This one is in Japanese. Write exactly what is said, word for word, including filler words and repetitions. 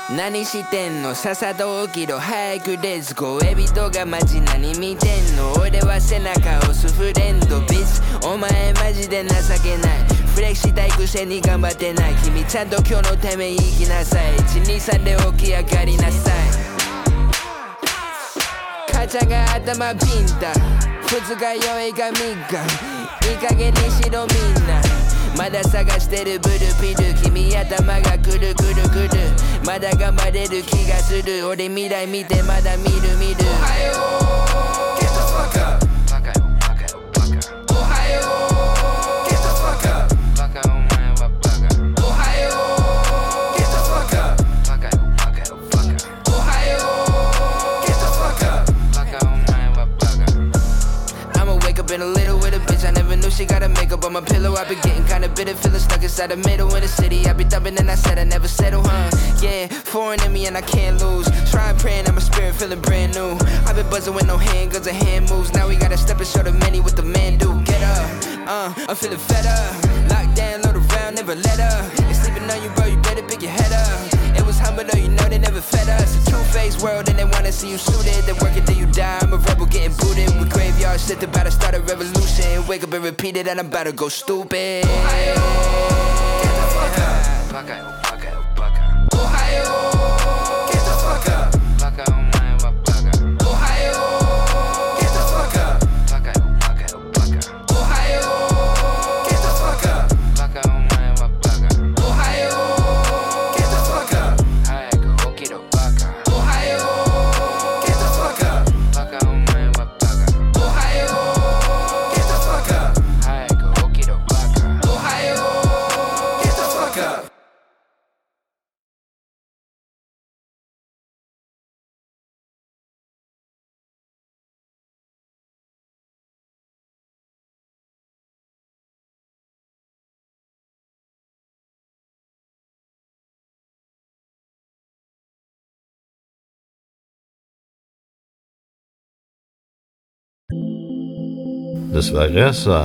何してんのさっさと起きろ早くレッツゴーエビとが街何見てんの俺は背中押すフレンドビッツお前マジで情けないフレキしたいくせに頑張ってない君ちゃんと今日のため生きなさいいちにさんで起き上がりなさい母ちゃんが頭ピンタ二日酔いがみがいい加減にしろみんなまだ探してるブルピル君頭がくるくるくるまだ頑張れる気がする俺未来見てまだ見る見るおはよう Get the fuck up バカよバカよバカおはよう Get the fuck up バカお前はバカおはよう Get the fuck up バカよバカよバカおはよう Get the fuck up バカお前はバカ I'ma wake up in a little with a bitch I never knew she got a makeup on my pillow I've been getting kinda bitter feeling stuck inside the middle of the city I be thumping and I said I never settle huh yeah foreign in me and I can't lose trying praying and my spirit feeling brand new I've been buzzing with no handguns and hand moves now we gotta step and show the many what the man do get up uh I'm feeling fed up locked down load around never let up it's sleeping on you bro you better pick your head up it was humble though you know they never fed us a two-faced world and they wanna see you suited they work it till you die I'm a rebel getting booted with graveyard shit about to start a revolution wake up and repeat it and I'm about to go stupid Ohio get the fuck up バカよバカよバカ Ohio get the fuck up バカお前はバカ Ohio get the fuck up バカよバカよバカ Ohio get the fuck up バカお前はバカ Ohio get the fuck up 早く起きろバカ Ohio get the fuck up バカお前はバカ Ohio get the fuck up 早く起きろバカ Ohio get the fuck up Dessverre så